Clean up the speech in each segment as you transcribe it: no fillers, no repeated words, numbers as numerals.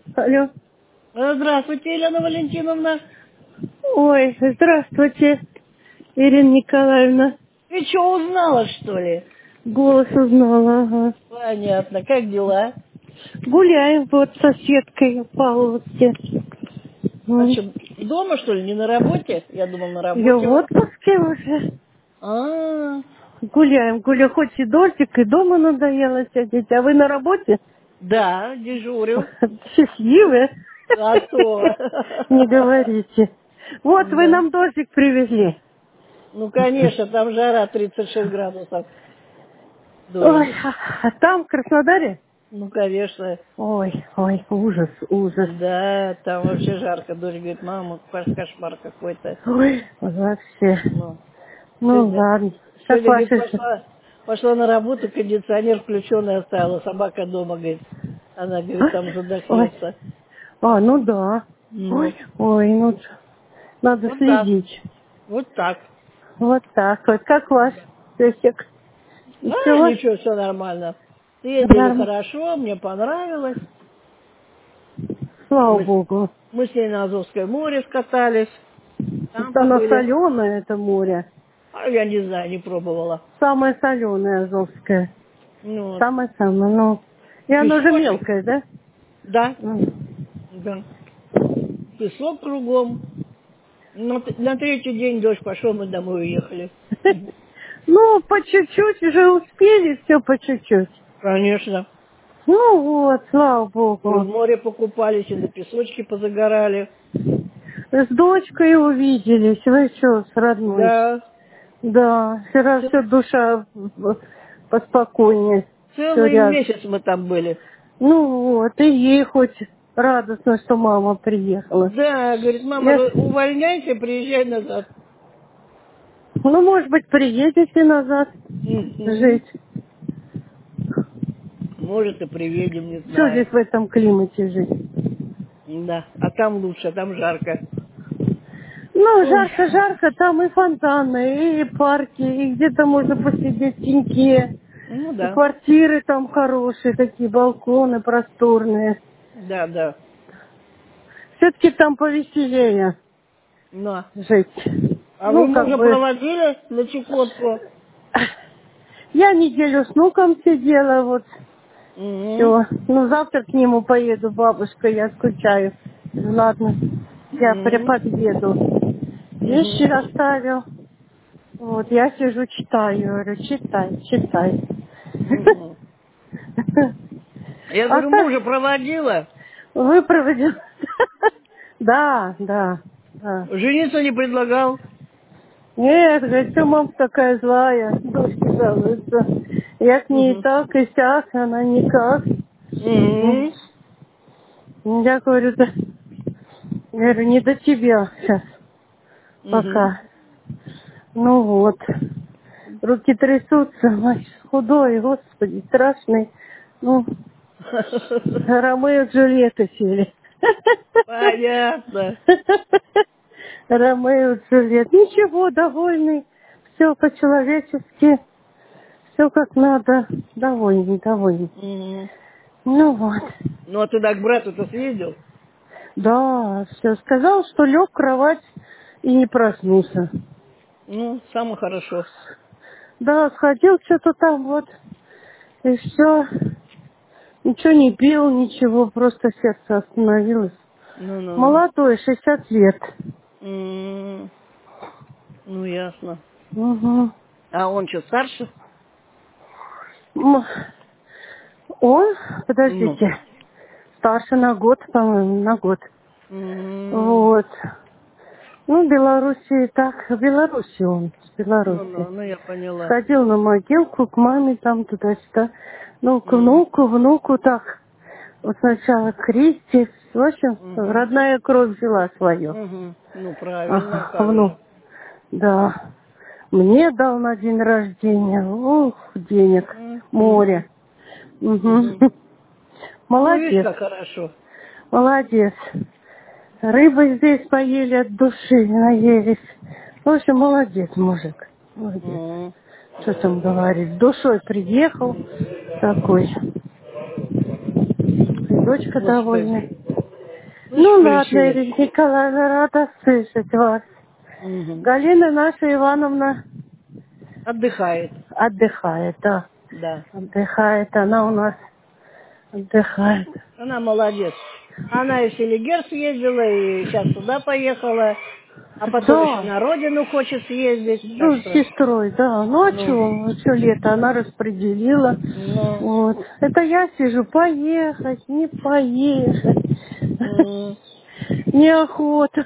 Алло. Здравствуйте, Елена Валентиновна. Ой, здравствуйте, Ирина Николаевна. Ты что, узнала, что ли? Голос узнала, ага. Понятно. Как дела? Гуляем вот с соседкой в Павловске. А М. что, дома, что ли? Не на работе? Я думал, на Я в работе вы. отпуске уже. А, Гуляем, хоть и дождик, и дома надоело сидеть. А вы на работе? да, дежурю. Счастливые? А то. Не говорите. Вот вы Да. нам дождик привезли. Ну, конечно, там жара 36 градусов. Дождь. Ой, а там, в Краснодаре? Ну, конечно. Ой, ужас, ужас. Да, там вообще жарко. Дочь говорит, мама, кошмар какой-то. Ой, вообще. Ну, Ну сегодня, ладно. Как сегодня, говорит, ваши... пошла на работу, кондиционер включенный оставила, собака дома, говорит. Она, говорит, там Ой, задохнется. ну да. Ну, Ну надо вот так, следить. вот так. Вот так вот. Как ваш Да. песик? А, Ничего? ничего, все нормально. Съездили Норм. хорошо, мне понравилось. Слава Мы, богу. мы с ней на Азовское море скатались, там Это оно побыли. соленое, это море. А я не знаю, не пробовала. Самое соленое Азовское. Ну, вот. Самое-самое, ну. И оно же Песочек, мелкое, да? да, М. да. Песок кругом. На третий день дождь пошел, мы домой уехали. Ну, по чуть-чуть уже успели, все по чуть-чуть. Конечно. Ну вот, слава И в богу. море покупались, и на песочке позагорали. С дочкой увиделись. Вы что, с родной? Да. Да, вчера Ц- все душа поспокойнее. Все Целый рядом. месяц мы там были. Ну вот, и ей хоть радостно, что мама приехала. Да, говорит, мама, Я... увольняйся, приезжай назад. Ну, может быть, приедете назад Мгм. жить. Может, и приедем, не Что знаю. здесь в этом климате жить? Да, а там лучше, а там жарко. Ну, Ой. жарко-жарко, там и фонтаны, и парки, и где-то можно посидеть в теньке. Ну И да, квартиры там хорошие, такие балконы просторные. да, да. Все-таки там повеселее Но. жить. А вы Ну, как мужа бы, проводили на Чукотку? я неделю с внуком сидела, вот, Угу. все. Ну, завтра к нему поеду, бабушка, я скучаю. Ладно, я Угу. подъеду. Вещи Угу. расставил. Вот, я сижу, читаю, говорю, читай. Угу. Я А говорю, так, мужа проводила. вы проводили? Да. Жениться не предлагал. Нет, говорит, что мама такая злая, дочка жалуется. Я к ней Угу. так и сяк, она никак. Ну, Угу. я говорю, да, говорю, не до тебя сейчас Угу. пока. Ну вот, руки трясутся, мать, худой, господи, страшный. Ну, Ромео и Джульетта сели. Понятно. Ромео и Джульетта. Ничего, довольный. Все по-человечески. Все как надо. Довольный. Угу. Ну вот. Ну, а туда к брату-то съездил? Да, все. Сказал, что лег в кровать и не проснулся. Ну, самое хорошо. Да, сходил что-то там вот. И все. Ничего не пил, ничего. Просто сердце остановилось. Ну-ну. Молодой, 60 лет. М. Ну, ясно. Угу. А он что, старше? М, Он, Ну. подождите, старше на год, по-моему, на год. М. Вот. Ну, в Белоруссии так, в Беларуси он, в Беларуси. Ну, я поняла. Сходил на могилку к маме там туда-сюда. Ну, к М. внуку так. Вот сначала крестик. В общем, Мгм. родная кровь взяла свое. Мгм. Ну, правильно, Ага, как же. да. Мне дал на день рождения. Ух, денег. Мгм. Море. Угу. Мгм. Ну, видишь, Молодец. как хорошо. Молодец. Рыбы здесь поели от души, наелись. В общем, молодец, мужик. Молодец. Мгм. Что там говорить? С душой приехал такой. И дочка Господи. довольна. Вы ж Ну ладно, включили. Ирина Николаевна, рада слышать вас. Мгм. Галина наша Ивановна Отдыхает, отдыхает, да. да. Отдыхает, она у нас отдыхает. Она молодец. Она и в Селигер съездила, и сейчас туда поехала. А потом еще Да, на родину хочет съездить. Так ну, с что, сестрой, да. Ну, а ну, что лето она распределила. ну, Вот. Это я сижу, поехать, не поехать. м, Неохота.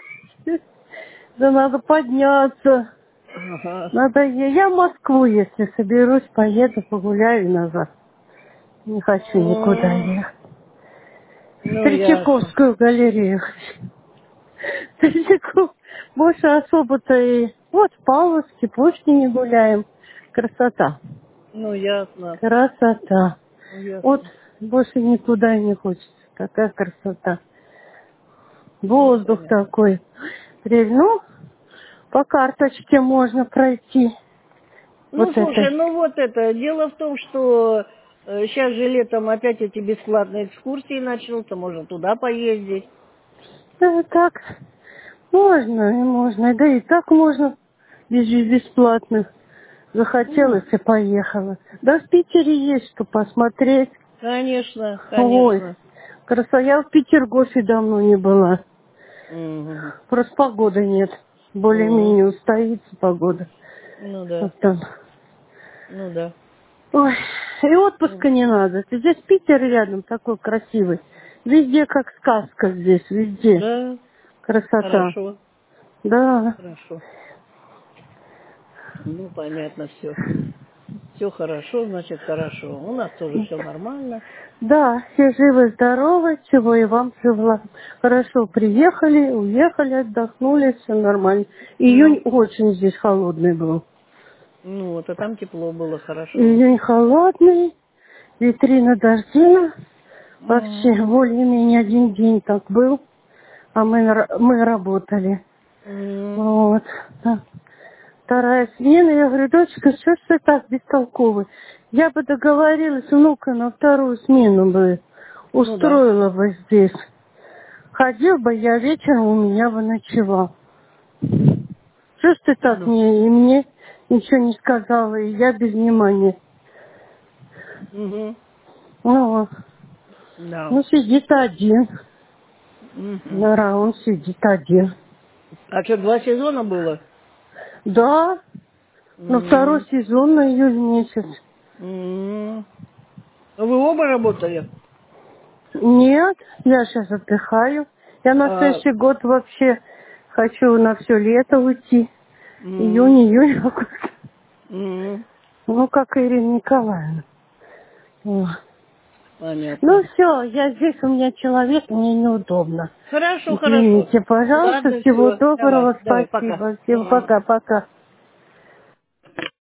Да надо подняться. ага. Надо я в Москву, если соберусь, поеду, погуляю и назад. Не хочу никуда ехать. В Ну, ясно. Третьяковскую галерею хочу. Третьяков. Больше особо-то и... Вот в Павловске, Пушкине гуляем. Красота. Ну, ясно. Красота. Ну, Вот ясно. больше никуда не хочется. Такая красота. Ну, Воздух понятно. такой. Ну, по карточке можно пройти. Ну, Вот слушай, это. ну вот это. Дело в том, что сейчас же летом опять эти бесплатные экскурсии начнутся. Можно туда поездить. Да, так можно, и можно. Да и так можно без бесплатных. Ну, Захотелось и поехала. Да в Питере есть что посмотреть. конечно, Ой, конечно. красота. Я в Петергофе давно не была. Мгм. Просто погоды нет. М. Более-менее устоится погода. Ну да, Вот там. ну да. Ой, и Ну, отпуска не надо. Ты здесь Питер рядом такой красивый. Везде как сказка здесь, везде. да, Красота. хорошо, Да. хорошо. Ну, понятно все. Все хорошо, значит хорошо. У нас тоже все нормально. Да, все живы, здоровы, чего и вам желаю. Хорошо приехали, уехали, отдохнули, все нормально. Ну, Июнь очень здесь холодный был. ну вот, а там тепло было, хорошо. Июнь холодный, витрина дождина. М, Вообще более-менее один день так был, а мы работали. м. Вот. Да. Вторая смена. Я говорю, дочка, что ж ты так бестолковый? Я бы договорилась, внука на вторую смену бы Ну да. устроила бы здесь. Ходил бы я вечером, у меня бы ночевал. Что ж ты так Ну, мне ничего не сказала, и я без внимания. мгм. Ну, Да. ну сидит один. Мгм. Нора, он сидит один. А что, 2 сезона было? Да, на второй М, сезон, на июль месяц. м. Вы оба работали? Нет, я сейчас отдыхаю. Я на А, следующий год вообще хочу на все лето уйти. м, Июнь, июль, август. м. Ну, как Ирина Николаевна. Вот. Ну Понятно. все, я здесь, у меня человек, мне неудобно. Хорошо, хорошо. Извините, пожалуйста, Ладно, всего все. Давай, доброго, давай, пока. спасибо. Всем М. пока-пока.